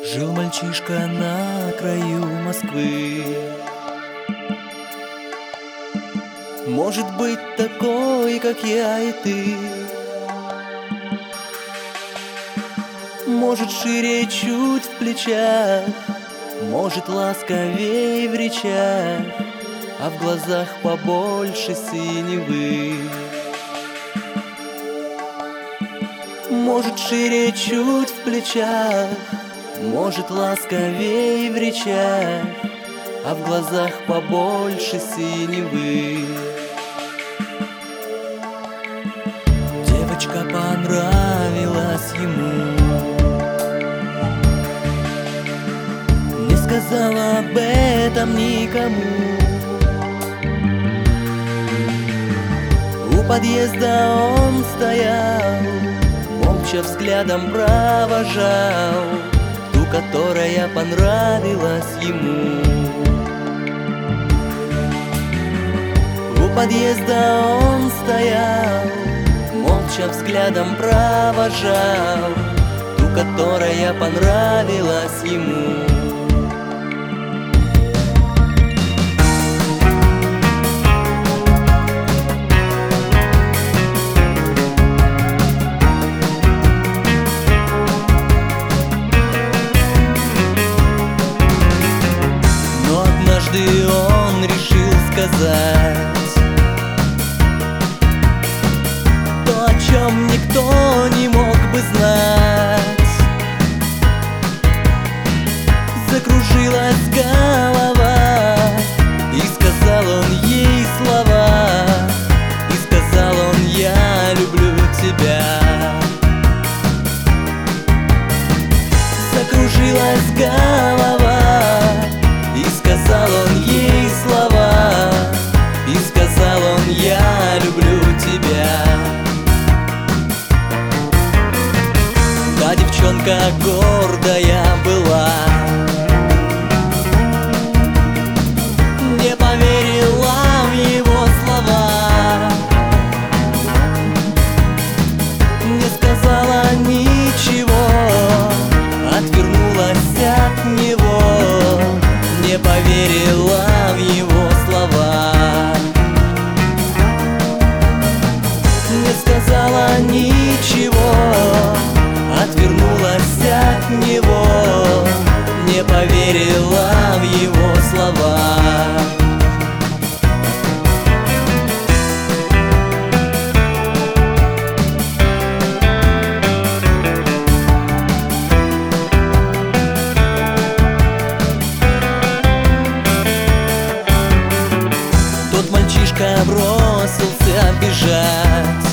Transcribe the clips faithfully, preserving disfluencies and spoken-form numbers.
Жил мальчишка на краю Москвы. Может быть такой, как я и ты. Может шире чуть в плечах, может ласковей в речах, а в глазах побольше синевы. Может шире чуть в плечах, может ласковей в речах, а в глазах побольше синевы. Девочка понравилась ему, не сказала об этом никому. У подъезда он стоял, молча взглядом провожал ту, которая понравилась ему. У подъезда он стоял, молча взглядом провожал ту, которая понравилась ему. Однажды он решил сказать то, о чем никто не мог бы знать. Закружилась голова, и сказал он ей слова, и сказал он: я люблю тебя. Закружилась голова, и сказал он ей слова, и сказал он: я люблю тебя. Та девчонка гордая была, не поверила в его слова, не сказала ничего, отвернулась от него, не поверила в его слова, не сказала ничего, отвернулась от него, не поверила в его слова. Мальчишка бросился бежать,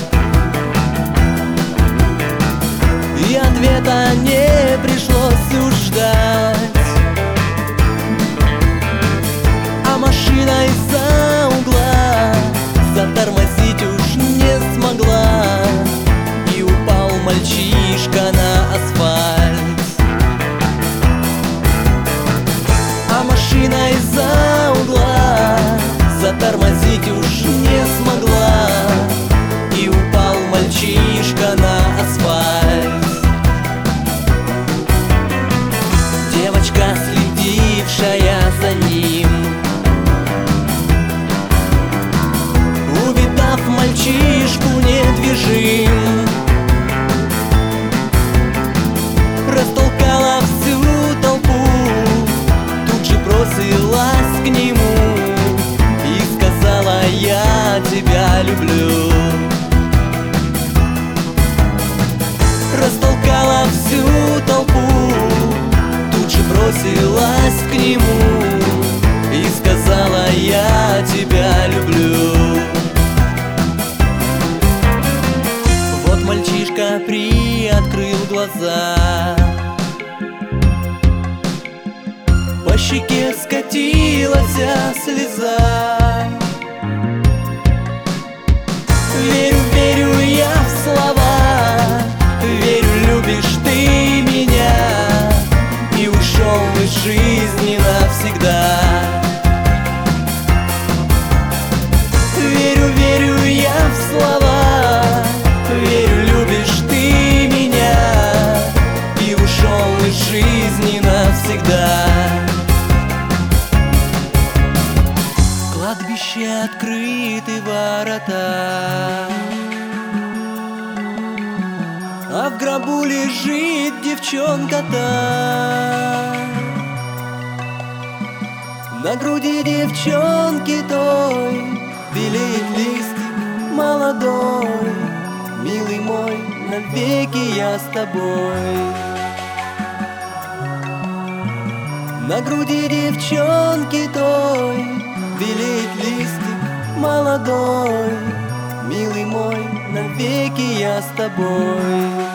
и ответа не пришлось уж ждать. А машина из-за угла затормозить уж не смогла, и упал мальчишка на асфальт. А машина из-за угла затормозить уж не смогла, и упал мальчишка на асфальт. Девочка, следившая за ним, увидав мальчишку недвижим, растолкала всю толпу, тут же бросилась к нему, я тебя люблю. Растолкала всю толпу, тут же бросилась жизни навсегда. Кладбище открыты ворота, а в гробу лежит девчонка-то. На груди девчонки той белеет листик молодой. Милый мой, навеки я с тобой. На груди девчонки той белеет листик молодой. Милый мой, навеки я с тобой.